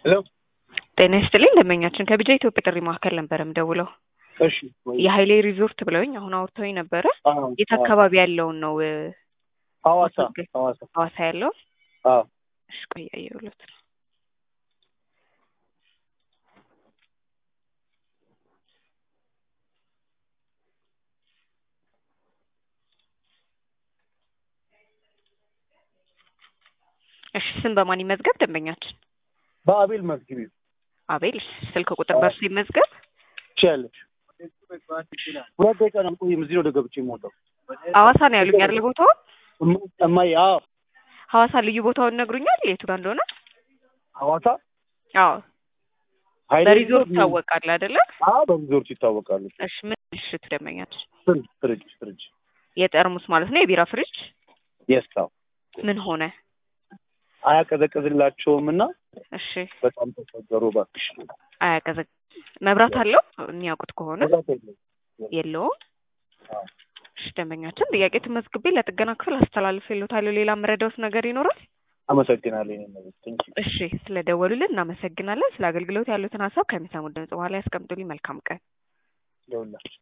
ሄሎ ጤና ይስጥልኝ ለመኛችን ከቢጃ ኢትዮጵያ ጥሪ ማዕከል ነበር የምደውለው። እሺ የኃይሌ ሪዞርት ብለውኝ አሁን አውርተውኝ ነበረ። የት አካባቢ ያለውን ነው? ሐዋሳ ሐዋሳ ያለው? አዎ እሺ ቆይ አየሁለት። እሺ ስም በማን ይመዝገብ ደንበኛችን? በአቤል መዝግቢ። አቤል ስልክ ቁጥር በርሱ ይመዝገብ ቻለሽ ሁለት ደቂቃ ነው ቆይ እዚህ ወደ ገብቼ የምወጣው። ሐዋሳ ነው ያሉኝ አይደል ቦታው? እማዬ አዎ ሐዋሳ ልዩ ቦታውን ነግሩኛል የቱ ጋር እንደሆነ? ሐዋሳ አዎ በሪዞርት ይታወቃል አይደለ? አዎ በሪዞርት ይታወቃል። እሺ ምን እሽት ደንበኛችን? ፍሪጅ የጠርሙስ ማለት ነው የቢራ ፍሪጅ? የስታው ምን ሆነ? አያቀዘቅዝላቸውምና እሺ በጣም ተቸገሩ እባክሽ። አያቀዘቅ መብራት አለው የሚያውቁት ከሆነ? የለውም። እሺ ደንበኛችን ጥያቄ ተመዝግቤ ለጥገና ክፍል አስተላልፌልዎታለሁ። ሌላ መረዳዎት ነገር ይኖራል? አመሰግናለሁ። እሺ ስለደወሉልን እናመሰግናለን። ስለ አገልግሎት ያሉትን ሀሳብ ከሚሰሙት ድምጽ በኋላ ያስቀምጡልኝ። መልካም ቀን።